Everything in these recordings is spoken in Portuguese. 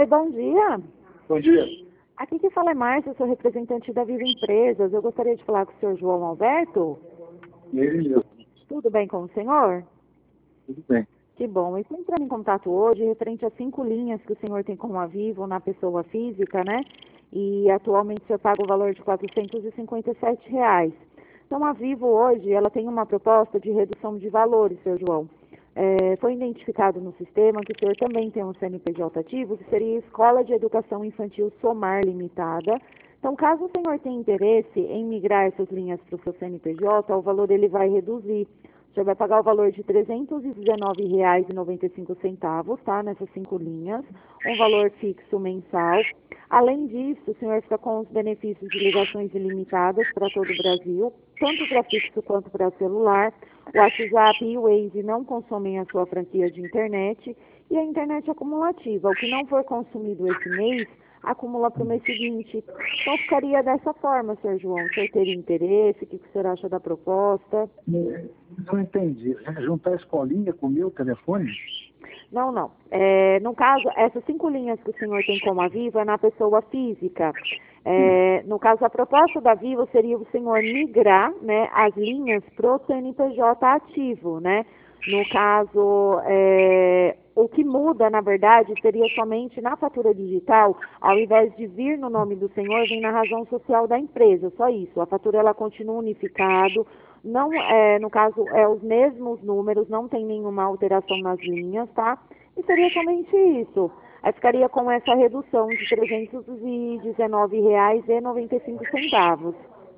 bom dia. Bom dia. Aqui que fala é Márcia, sou representante da Viva Empresas. Eu gostaria de falar com o senhor João Alberto. Ele mesmo. Tudo bem com o senhor? Tudo bem. Que bom. Eu estou entrando em contato hoje referente a 5 linhas que o senhor tem com a Vivo na pessoa física, né? E atualmente o senhor paga o valor de R$ 457. Então a Vivo hoje, ela tem uma proposta de redução de valores, senhor João. Foi identificado no sistema que o senhor também tem um CNPJ ativo, que seria Escola de Educação Infantil Somar Limitada. Então, caso o senhor tenha interesse em migrar essas linhas para o seu CNPJ, o valor ele vai reduzir. O senhor vai pagar o valor de R$ 319,95, tá? Nessas 5 linhas, um valor fixo mensal. Além disso, o senhor fica com os benefícios de ligações ilimitadas para todo o Brasil, tanto para fixo quanto para celular. O WhatsApp e o Waze não consomem a sua franquia de internet e a internet acumulativa. O que não for consumido esse mês, acumula para o mês seguinte. Então ficaria dessa forma, senhor João. O senhor teria interesse? O que o senhor acha da proposta? Não entendi. Juntar a escolinha com o meu telefone? Não. No caso, essas 5 linhas que o senhor tem como a Vivo é na pessoa física. No caso, a proposta da Vivo seria o senhor migrar, né, as linhas para o CNPJ ativo, né? No caso, o que muda, na verdade, seria somente na fatura digital, ao invés de vir no nome do senhor, vem na razão social da empresa, só isso. A fatura, ela continua unificado, não, no caso, os mesmos números, não tem nenhuma alteração nas linhas, tá? E seria somente isso. Aí ficaria com essa redução de R$ 319,95.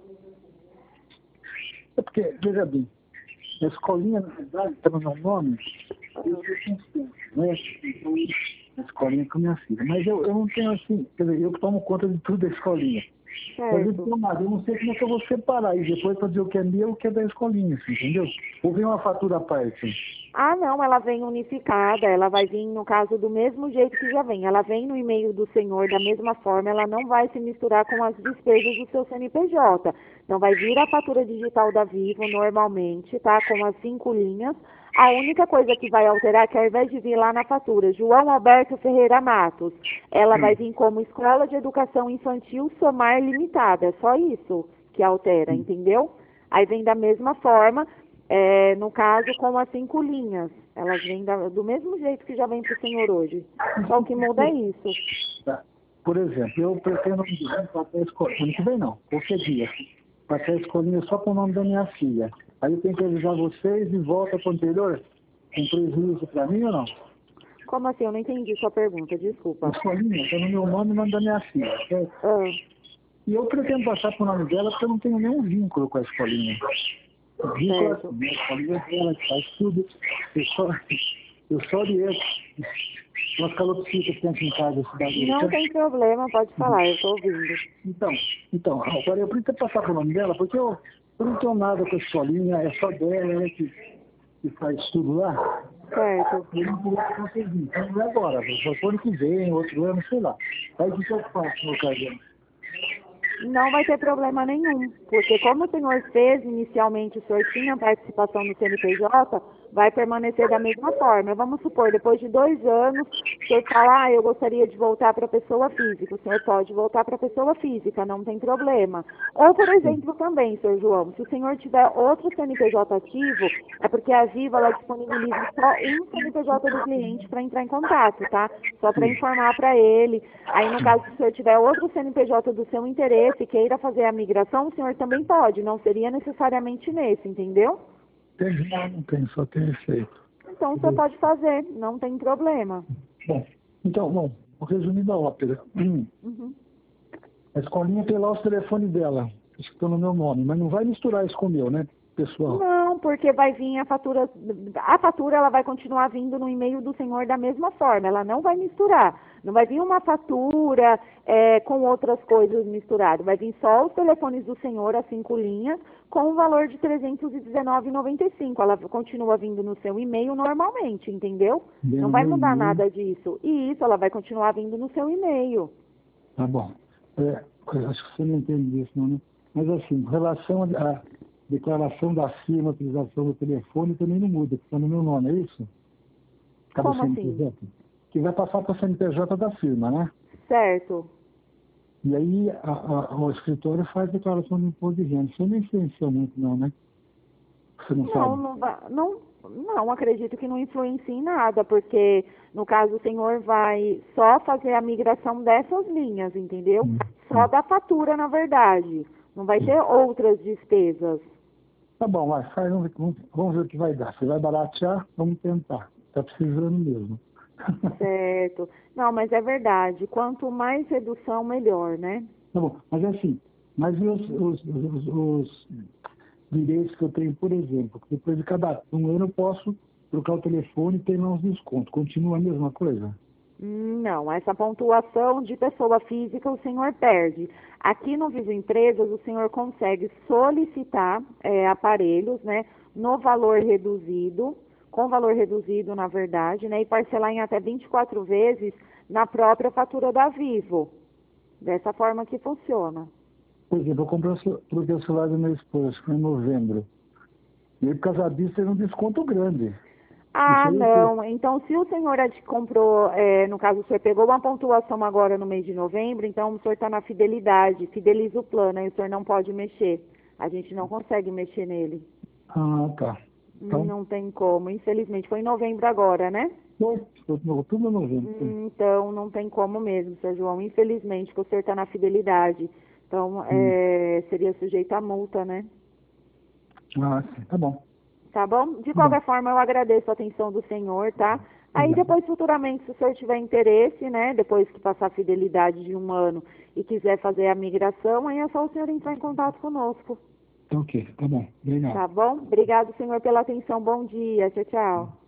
É porque, veja bem, a escolinha, na verdade, está no meu nome, eu né? A escolinha com minha filha. Mas eu não tenho assim, quer dizer, eu tomo conta de tudo da escolinha. Mas eu não sei como é que eu vou separar e depois para dizer o que é meu e o que é da escolinha, assim, entendeu? Ou vem uma fatura à parte? Ah, não, ela vem unificada, ela vai vir, no caso, do mesmo jeito que já vem. Ela vem no e-mail do senhor da mesma forma, ela não vai se misturar com as despesas do seu CNPJ. Então, vai vir a fatura digital da Vivo, normalmente, tá? Com as 5 linhas. A única coisa que vai alterar é que ao invés de vir lá na fatura, João Alberto Ferreira Matos, ela vai vir como Escola de Educação Infantil Somar Limitada. É só isso que altera, entendeu? Aí vem da mesma forma, no caso, com as 5 linhas. Elas vêm do mesmo jeito que já vem para o senhor hoje. Só o que muda é isso. Tá. Por exemplo, eu pretendo passar a escolinha, ano que vem não, qualquer dia, passar a escolinha só com o nome da minha filha. Aí eu tenho que avisar vocês e volta para o anterior? Tem prejuízo para mim ou não? Como assim? Eu não entendi sua pergunta, desculpa. A escolinha está no meu nome e no nome da minha filha, certo? E eu pretendo passar para o nome dela porque eu não tenho nenhum vínculo com a escolinha. O vínculo assim, a escolinha é dela, que faz tudo. Eu só oriento. Umas calopsitas que tem aqui em casa. Não tem problema, pode falar, eu estou ouvindo. Então, agora eu pretendo passar para o nome dela porque eu não tenho nada com a escolinha, é só dela, ela que faz tudo lá. Certo. Eu não vou conseguir. Então não é agora, só ano que vem, outro ano, sei lá. Aí o que eu faço no ocasião? Não vai ter problema nenhum, porque como o senhor fez inicialmente, o senhor tinha participação no CNPJ, vai permanecer da mesma forma. Vamos supor, depois de 2 anos, o senhor fala, eu gostaria de voltar para a pessoa física. O senhor pode voltar para a pessoa física, não tem problema. Ou, por exemplo, também, senhor João, se o senhor tiver outro CNPJ ativo, é porque a Viva, ela disponibiliza só um CNPJ do cliente para entrar em contato, tá? Só para informar para ele. Aí, no caso, se o senhor tiver outro CNPJ do seu interesse, se queira fazer a migração, o senhor também pode, não seria necessariamente nesse, entendeu? Não tem, só tem efeito. Então o senhor pode fazer, não tem problema. Bom, resumindo a ópera. A escolinha tem lá os telefones dela, que estão no meu nome, mas não vai misturar isso com o meu, né, pessoal? Não, porque vai vir a fatura ela vai continuar vindo no e-mail do senhor da mesma forma, ela não vai misturar. Não vai vir uma fatura com outras coisas misturadas, vai vir só os telefones do senhor, as 5 linhas, com o valor de R$ 319,95. Ela continua vindo no seu e-mail normalmente, entendeu? Não vai mudar nada disso. E isso, ela vai continuar vindo no seu e-mail. Tá bom. Acho que você não entende isso, não, né? Mas assim, em relação à declaração da firma, utilização do telefone, também não muda, que está no meu nome, é isso? Como assim? que vai passar para a CNPJ da firma, né? Certo. E aí o escritório faz declaração de imposto de renda. Isso não influencia muito, não, né? Você não Não, sabe? não acredito que não influencie em nada, porque no caso o senhor vai só fazer a migração dessas linhas, entendeu? Só Hum. da fatura, na verdade. Não vai ter outras despesas. Tá bom, vai, faz, vamos ver o que vai dar. Você vai baratear? Vamos tentar. Tá precisando mesmo. Certo. Não, mas é verdade. Quanto mais redução, melhor, né? Tá bom, mas assim, mas e os direitos que eu tenho, por exemplo, que depois de cada um ano eu posso trocar o telefone e ter lá uns descontos. Continua a mesma coisa? Não, essa pontuação de pessoa física o senhor perde. Aqui no Vivo Empresas, o senhor consegue solicitar aparelhos, né, no valor reduzido, com valor reduzido, na verdade, né, e parcelar em até 24 vezes na própria fatura da Vivo. Dessa forma que funciona. Por exemplo, eu comprei troquei o celular do meu esposo, acho que foi em novembro. E aí, por causa disso, teve um desconto grande. Isso Ah, aí não. Então, se o senhor comprou, no caso, o senhor pegou uma pontuação agora no mês de novembro, então o senhor está na fidelidade, fideliza o plano, aí o senhor não pode mexer. A gente não consegue mexer nele. Ah, tá. Então, Não tem como, infelizmente. Foi em novembro agora, né? foi em outubro ou novembro? Sim. Então, não tem como mesmo, seu João. Infelizmente, porque o senhor está na fidelidade. Então, Hum. seria sujeito à multa, né? Ah, sim, tá bom. Tá bom? De Tá bom. qualquer forma, eu agradeço a atenção do senhor, tá? Aí Obrigado. depois, futuramente, se o senhor tiver interesse, né? Depois que passar a fidelidade de um ano e quiser fazer a migração, aí é só o senhor entrar em contato conosco. Tá ok, tá bom. Obrigado. Tá bom? Obrigado, senhor, pela atenção. Bom dia. Tchau, tchau.